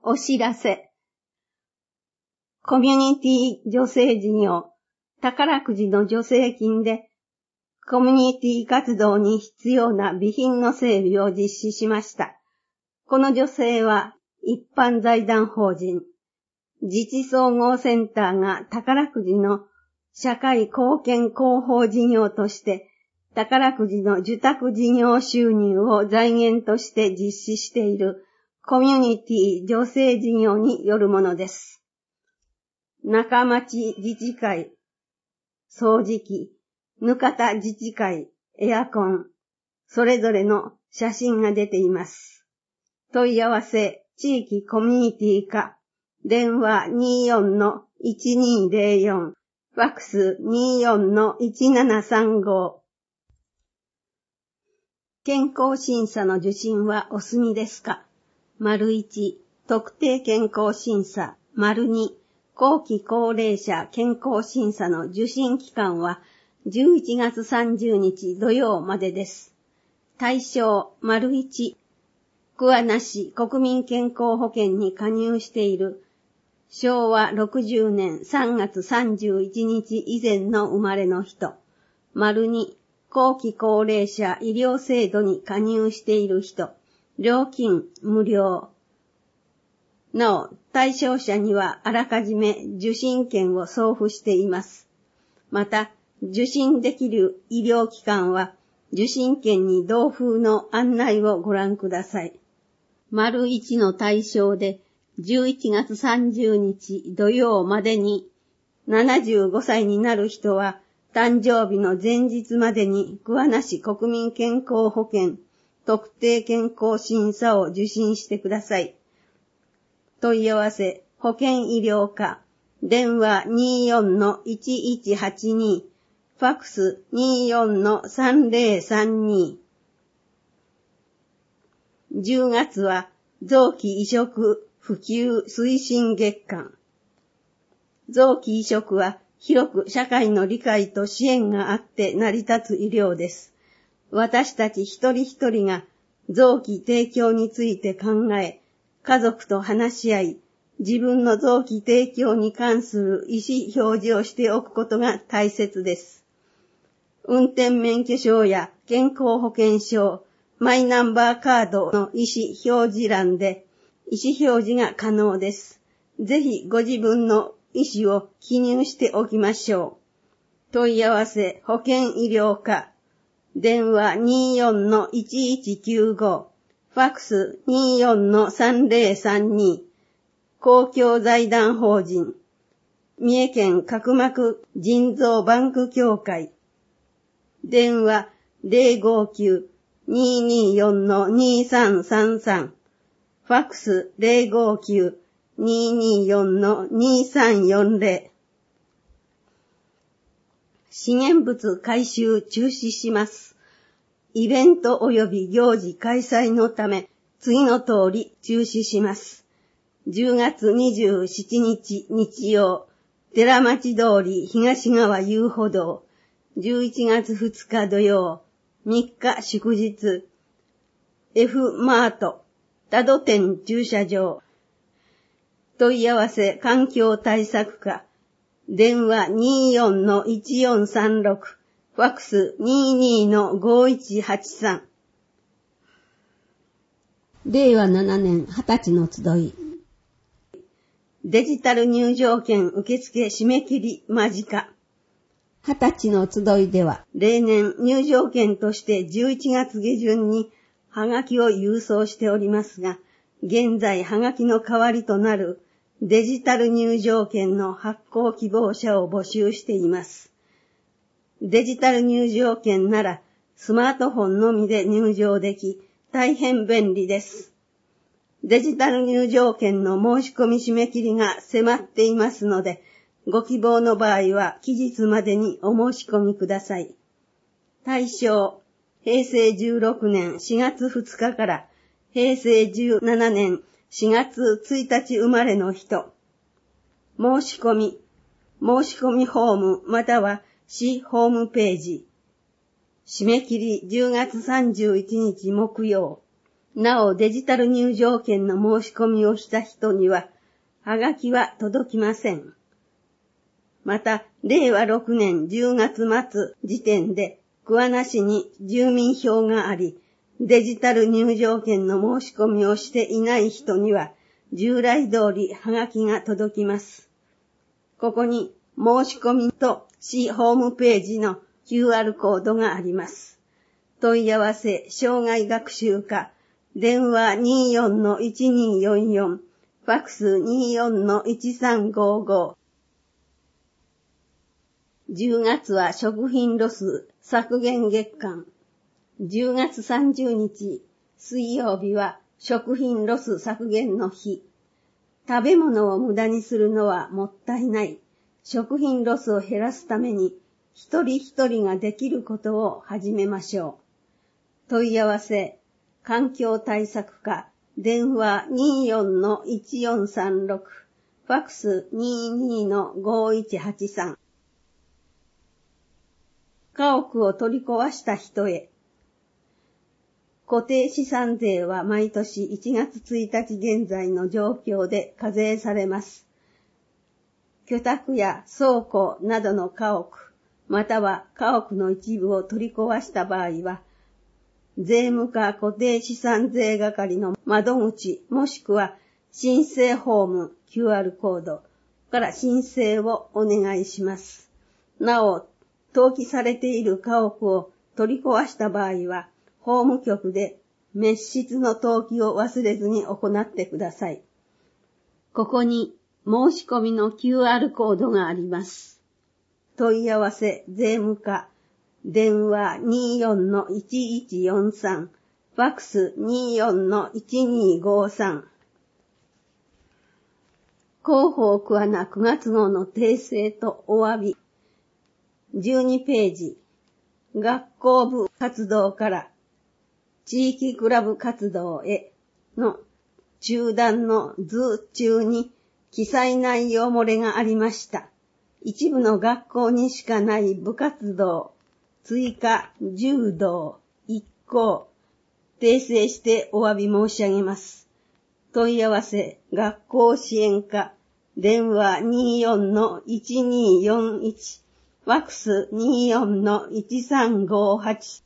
お知らせ。コミュニティ女性事業、宝くじの助成金で、コミュニティ活動に必要な備品の整備を実施しました。この助成は、一般財団法人、自治総合センターが宝くじの社会貢献広報事業として、宝くじの受託事業収入を財源として実施しているコミュニティ女性事業によるものです。中町自治会、掃除機、額田自治会、エアコン、それぞれの写真が出ています。問い合わせ、地域コミュニティ課、電話 24-1204、ファックス 24-1735。健康審査の受診はお済みですか？ ①、特定健康審査。②、後期高齢者健康審査の受診期間は11月30日土曜までです。対象、①、桑名市国民健康保険に加入している昭和60年3月31日以前の生まれの人。②、後期高齢者医療制度に加入している人。料金無料。なお、対象者にはあらかじめ受診券を送付しています。また、受診できる医療機関は受診券に同封の案内をご覧ください。①の対象で11月30日土曜までに75歳になる人は誕生日の前日までに桑名市国民健康保険特定健康審査を受診してください。問い合わせ、保険医療課、電話 24-1182、ファックス 24-3032。10月は臓器移植普及推進月間。臓器移植は広く社会の理解と支援があって成り立つ医療です。私たち一人一人が臓器提供について考え、家族と話し合い、自分の臓器提供に関する意思表示をしておくことが大切です。運転免許証や健康保険証、マイナンバーカードの意思表示欄で意思表示が可能です。ぜひご自分の意思を記入しておきましょう。問い合わせ、保険医療課、電話 24-1195、ファックス 24-3032、公共財団法人、三重県角膜腎臓バンク協会、電話 059-224-2333、ファックス 059-224-2340。資源物回収中止します。イベント及び行事開催のため、次の通り中止します。10月27日日曜、寺町通り東側遊歩道。11月2日土曜、3日祝日。F マート、多度店駐車場。問い合わせ環境対策課。電話 24-1436、ファックス 22-5183。令和7年20歳の集い。デジタル入場券受付締め切り間近。20歳の集いでは、例年入場券として11月下旬にハガキを郵送しておりますが、現在ハガキの代わりとなるデジタル入場券の発行希望者を募集しています。デジタル入場券ならスマートフォンのみで入場でき、大変便利です。デジタル入場券の申し込み締め切りが迫っていますので、ご希望の場合は期日までにお申し込みください。対象、平成16年4月2日から平成17年4月1日生まれの人。申し込みフォームまたは市ホームページ。締め切り10月31日木曜。 なおデジタル入場券の申し込みをした人には、はがきは届きません。また、令和6年10月末時点で、桑名市に住民票があり、デジタル入場券の申し込みをしていない人には、従来通りはがきが届きます。ここに申し込みと市ホームページの QR コードがあります。問い合わせ、障害学習課、電話 24-1244、ファックス 24-1355。10月は食品ロス削減月間。10月30日水曜日は食品ロス削減の日。食べ物を無駄にするのはもったいない。食品ロスを減らすために一人一人ができることを始めましょう。問い合わせ、環境対策課、電話 24-1436、ファックス 22-5183。家屋を取り壊した人へ。固定資産税は毎年1月1日現在の状況で課税されます。居宅や倉庫などの家屋、または家屋の一部を取り壊した場合は、税務課固定資産税係の窓口もしくは申請フォーム QR コードから申請をお願いします。なお、登記されている家屋を取り壊した場合は、法務局で滅失の登記を忘れずに行ってください。ここに申し込みの QR コードがあります。問い合わせ税務課、電話 24-1143、ファックス 24-1253。広報桑名9月号の訂正とお詫び。12ページ。学校部活動から地域クラブ活動への中断の図中に記載内容漏れがありました。一部の学校にしかない部活動、追加、柔道、一校、訂正してお詫び申し上げます。問い合わせ、学校支援課、電話 24-1241、ファックス 24-1358。